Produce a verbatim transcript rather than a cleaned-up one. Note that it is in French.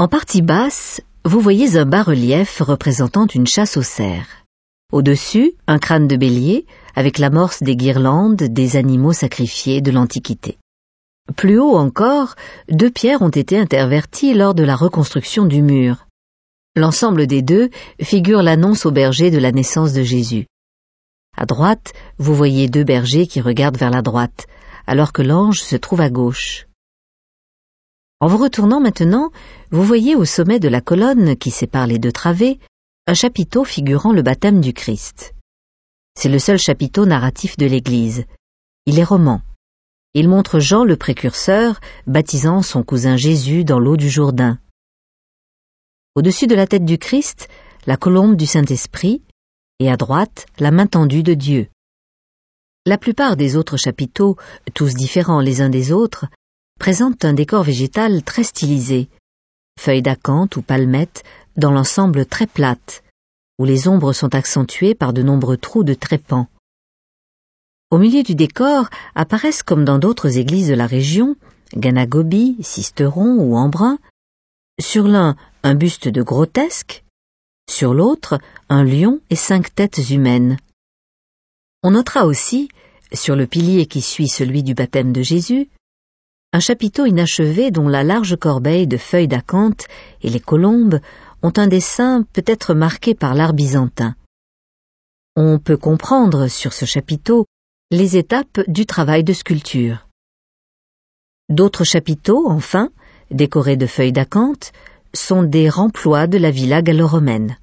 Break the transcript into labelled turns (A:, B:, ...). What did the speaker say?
A: En partie basse, vous voyez un bas-relief représentant une chasse aux cerfs. Au-dessus, un crâne de bélier avec l'amorce des guirlandes des animaux sacrifiés de l'Antiquité. Plus haut encore, deux pierres ont été interverties lors de la reconstruction du mur. L'ensemble des deux figure l'annonce au berger de la naissance de Jésus. À droite, vous voyez deux bergers qui regardent vers la droite, alors que l'ange se trouve à gauche. En vous retournant maintenant, vous voyez au sommet de la colonne qui sépare les deux travées, un chapiteau figurant le baptême du Christ. C'est le seul chapiteau narratif de l'Église. Il est roman. Il montre Jean le précurseur baptisant son cousin Jésus dans l'eau du Jourdain. Au-dessus de la tête du Christ, la colombe du Saint-Esprit, et à droite, la main tendue de Dieu. La plupart des autres chapiteaux, tous différents les uns des autres, présentent un décor végétal très stylisé, feuilles d'acanthe ou palmettes dans l'ensemble très plate, où les ombres sont accentuées par de nombreux trous de trépans. Au milieu du décor apparaissent, comme dans d'autres églises de la région, Ganagobi, Sisteron ou Embrun, sur l'un un buste de grotesque, sur l'autre un lion et cinq têtes humaines. On notera aussi, sur le pilier qui suit celui du baptême de Jésus, un chapiteau inachevé dont la large corbeille de feuilles d'acanthe et les colombes ont un dessin peut-être marqué par l'art byzantin. On peut comprendre sur ce chapiteau les étapes du travail de sculpture. D'autres chapiteaux, enfin, décorés de feuilles d'acanthe, sont des remplois de la villa gallo-romaine.